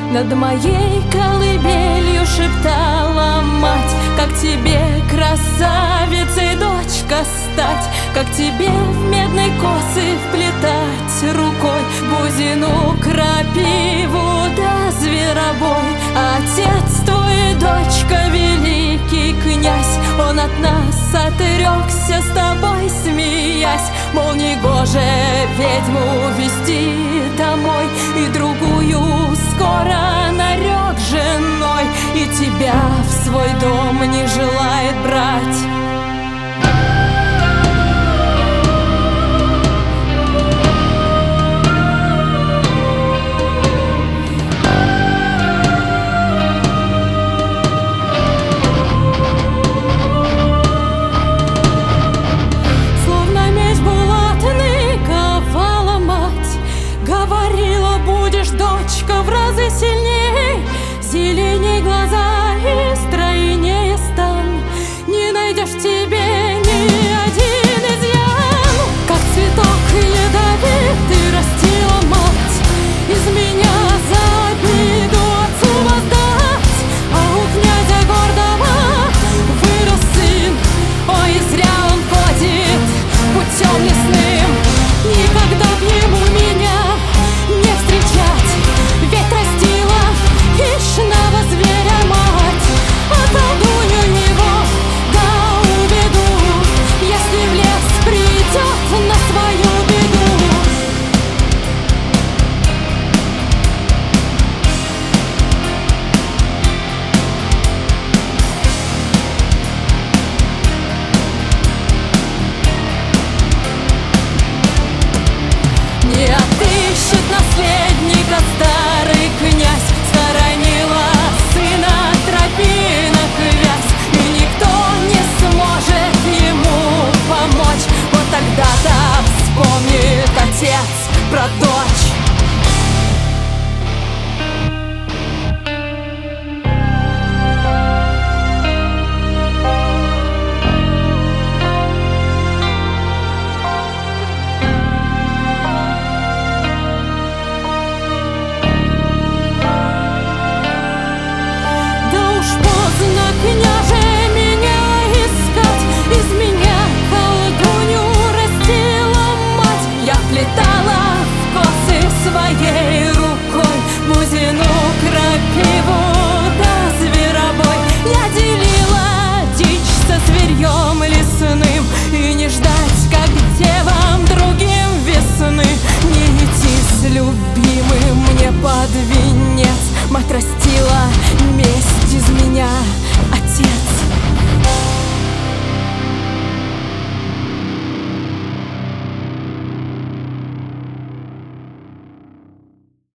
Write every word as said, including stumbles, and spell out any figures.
Над моей колыбелью шептала мать: как тебе, красавицей, дочка, стать, как тебе в медной косы вплетать рукой бузину, крапиву да зверобой. Отец твой, дочка, великий князь, он от нас отрекся, с тобой смеясь, мол, негоже ведьму вести домой, и другую скоро нарек женой, и тебя в свой дом не желает брать. В разы сильней, зеленей глаза и стройнее стан. Не найдешь в тебе ни один изъян. Как цветок ядовитый растила мать, из меня за обиду отцу воздать. А у князя гордого вырос сын, ой, и зря он ходит путем лесным. Никогда б ему меня не встречать, ведь растила хищного зверя мать. Околдую его, да уведу, если в лес придет на свою беду. Не отыщет наследника старый князь, сторонила сына тропинок вязь, и никто не сможет ему помочь. Вот тогда-то вспомнит отец про дочь. Княже, меня искать, из меня колдунью растила мать. Я плетала в косы своей рукой бузину, крапиву да зверобой. Я делила дичь со зверьем лесным, и не ждать, как девам другим весны. Не идти с любимым мне под венец, мать растила месть из меня, отец.